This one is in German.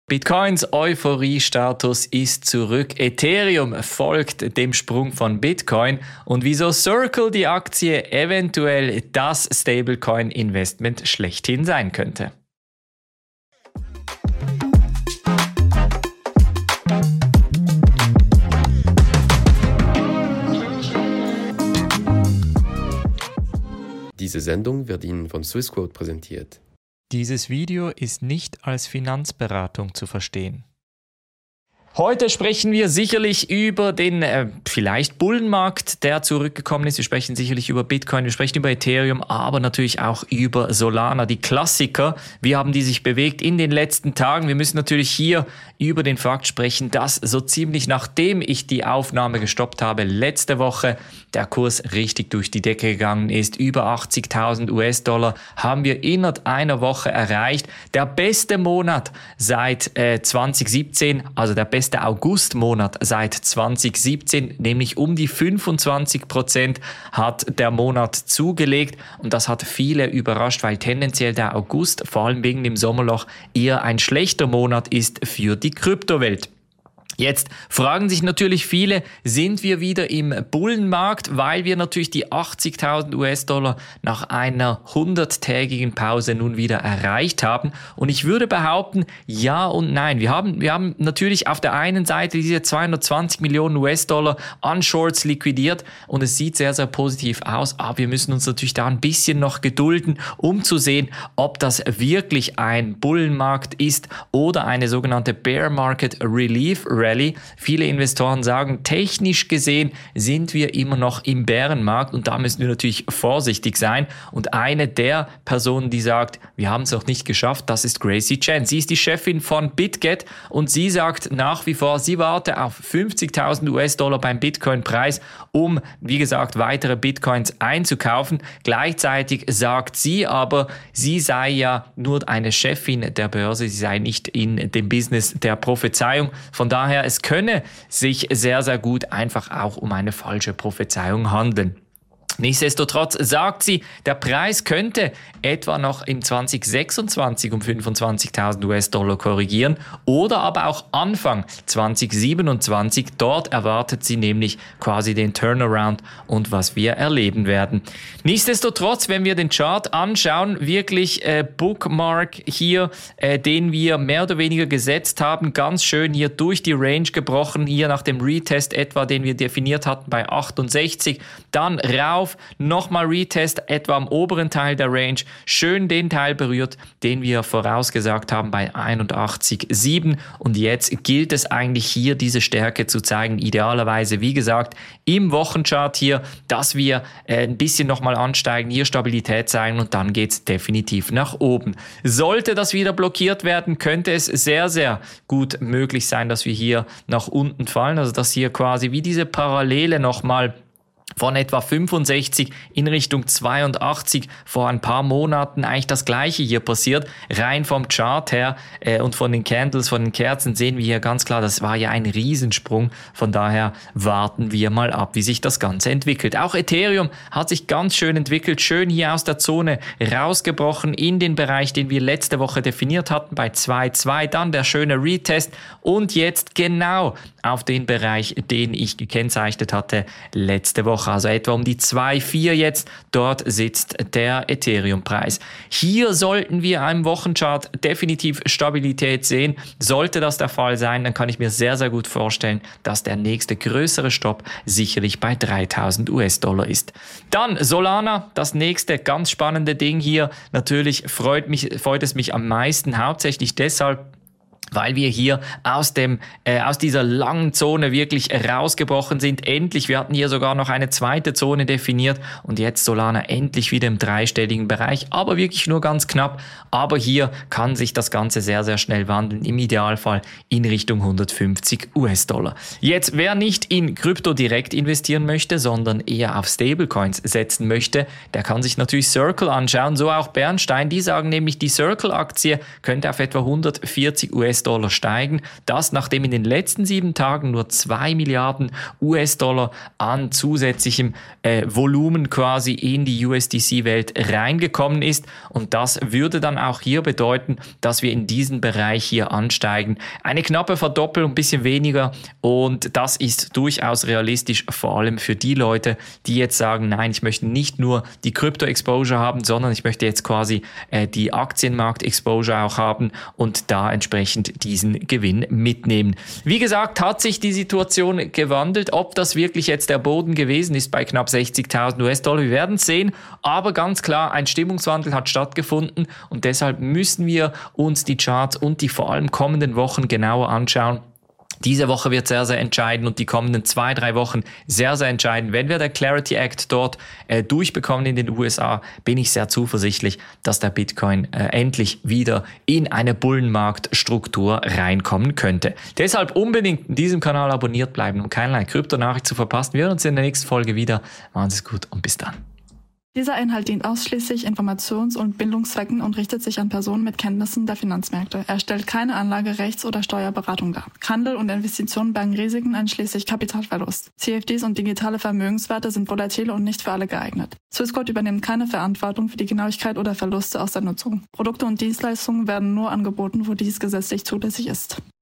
Bitcoins Euphorie-Status ist zurück. Ethereum folgt dem Sprung von Bitcoin und wieso Circle die Aktie eventuell das Stablecoin-Investment schlechthin sein könnte. Diese Sendung wird Ihnen von Swissquote präsentiert. Dieses Video ist nicht als Finanzberatung zu verstehen. Heute sprechen wir sicherlich über den vielleicht Bullenmarkt, der zurückgekommen ist. Wir sprechen sicherlich über Bitcoin, wir sprechen über Ethereum, aber natürlich auch über Solana, die Klassiker. Wie haben die sich bewegt in den letzten Tagen? Wir müssen natürlich hier über den Fakt sprechen, dass so ziemlich nachdem ich die Aufnahme gestoppt habe, letzte Woche der Kurs richtig durch die Decke gegangen ist. Über 80.000 US-Dollar haben wir innerhalb einer Woche erreicht. Der beste Monat seit 2017, also der beste Augustmonat seit 2017, nämlich um die 25% hat der Monat zugelegt und das hat viele überrascht, weil tendenziell der August, vor allem wegen dem Sommerloch, eher ein schlechter Monat ist für die Kryptowelt. Jetzt fragen sich natürlich viele, sind wir wieder im Bullenmarkt, weil wir natürlich die 80.000 US-Dollar nach einer 100-tägigen Pause nun wieder erreicht haben. Und ich würde behaupten, ja und nein. Wir haben natürlich auf der einen Seite diese 220 Millionen US-Dollar an Shorts liquidiert und es sieht sehr, sehr positiv aus. Aber wir müssen uns natürlich da ein bisschen noch gedulden, um zu sehen, ob das wirklich ein Bullenmarkt ist oder eine sogenannte Bear Market Relief Rally. Viele Investoren sagen, technisch gesehen sind wir immer noch im Bärenmarkt und da müssen wir natürlich vorsichtig sein. Und eine der Personen, die sagt, wir haben es noch nicht geschafft, das ist Gracie Chen. Sie ist die Chefin von BitGet und sie sagt nach wie vor, sie warte auf 50.000 US-Dollar beim Bitcoin-Preis, um, wie gesagt, weitere Bitcoins einzukaufen. Gleichzeitig sagt sie aber, sie sei ja nur eine Chefin der Börse, sie sei nicht in dem Business der Prophezeiung. Von daher, es könne sich sehr, sehr gut einfach auch um eine falsche Prophezeiung handeln. Nichtsdestotrotz sagt sie, der Preis könnte etwa noch im 2026 um 25.000 US-Dollar korrigieren oder aber auch Anfang 2027. Dort erwartet sie nämlich quasi den Turnaround und was wir erleben werden. Nichtsdestotrotz, wenn wir den Chart anschauen, wirklich Bookmark hier, den wir mehr oder weniger gesetzt haben, ganz schön hier durch die Range gebrochen, hier nach dem Retest etwa, den wir definiert hatten bei 68, dann rauf, nochmal Retest etwa am oberen Teil der Range, schön den Teil berührt, den wir vorausgesagt haben bei 81,7 und jetzt gilt es eigentlich hier diese Stärke zu zeigen, idealerweise wie gesagt im Wochenchart hier, dass wir ein bisschen nochmal ansteigen, hier Stabilität zeigen und dann geht es definitiv nach oben. Sollte das wieder blockiert werden, könnte es sehr, sehr gut möglich sein, dass wir hier nach unten fallen, also dass hier quasi wie diese Parallele nochmal von etwa 65 in Richtung 82 vor ein paar Monaten eigentlich das gleiche hier passiert. Rein vom Chart her und von den Candles, von den Kerzen sehen wir hier ganz klar, das war ja ein Riesensprung. Von daher warten wir mal ab, wie sich das Ganze entwickelt. Auch Ethereum hat sich ganz schön entwickelt, schön hier aus der Zone rausgebrochen in den Bereich, den wir letzte Woche definiert hatten bei 2,2. Dann der schöne Retest und jetzt genau auf den Bereich, den ich gekennzeichnet hatte letzte Woche. Also etwa um die 2,4 jetzt, dort sitzt der Ethereum-Preis. Hier sollten wir im Wochenchart definitiv Stabilität sehen. Sollte das der Fall sein, dann kann ich mir sehr, sehr gut vorstellen, dass der nächste größere Stopp sicherlich bei 3.000 US-Dollar ist. Dann Solana, das nächste ganz spannende Ding hier. Natürlich freut es mich am meisten, hauptsächlich deshalb, weil wir hier aus dieser langen Zone wirklich rausgebrochen sind. Endlich, wir hatten hier sogar noch eine zweite Zone definiert und jetzt Solana endlich wieder im dreistelligen Bereich, aber wirklich nur ganz knapp. Aber hier kann sich das Ganze sehr, sehr schnell wandeln, im Idealfall in Richtung 150 US-Dollar. Jetzt, wer nicht in Krypto direkt investieren möchte, sondern eher auf Stablecoins setzen möchte, der kann sich natürlich Circle anschauen, so auch Bernstein. Die sagen nämlich, die Circle-Aktie könnte auf etwa 140 US US-Dollar steigen. Das, nachdem in den letzten 7 Tagen nur 2 Milliarden US-Dollar an zusätzlichem Volumen quasi in die USDC-Welt reingekommen ist. Und das würde dann auch hier bedeuten, dass wir in diesen Bereich hier ansteigen. Eine knappe Verdoppelung, ein bisschen weniger. Und das ist durchaus realistisch, vor allem für die Leute, die jetzt sagen, nein, ich möchte nicht nur die Krypto-Exposure haben, sondern ich möchte jetzt quasi die Aktienmarkt-Exposure auch haben und da entsprechend diesen Gewinn mitnehmen. Wie gesagt, hat sich die Situation gewandelt. Ob das wirklich jetzt der Boden gewesen ist bei knapp 60.000 US-Dollar, wir werden es sehen. Aber ganz klar, ein Stimmungswandel hat stattgefunden und deshalb müssen wir uns die Charts und die vor allem kommenden Wochen genauer anschauen. Diese Woche wird sehr, sehr entscheidend und die kommenden 2-3 Wochen sehr, sehr entscheidend. Wenn wir der Clarity Act dort durchbekommen in den USA, bin ich sehr zuversichtlich, dass der Bitcoin endlich wieder in eine Bullenmarktstruktur reinkommen könnte. Deshalb unbedingt in diesem Kanal abonniert bleiben, um keinerlei Kryptonachricht zu verpassen. Wir hören uns in der nächsten Folge wieder. Machen Sie es gut und bis dann. Dieser Inhalt dient ausschließlich Informations- und Bildungszwecken und richtet sich an Personen mit Kenntnissen der Finanzmärkte. Er stellt keine Anlage-, Rechts- oder Steuerberatung dar. Handel und Investitionen bergen Risiken einschließlich Kapitalverlust. CFDs und digitale Vermögenswerte sind volatil und nicht für alle geeignet. Swissquote übernimmt keine Verantwortung für die Genauigkeit oder Verluste aus der Nutzung. Produkte und Dienstleistungen werden nur angeboten, wo dies gesetzlich zulässig ist.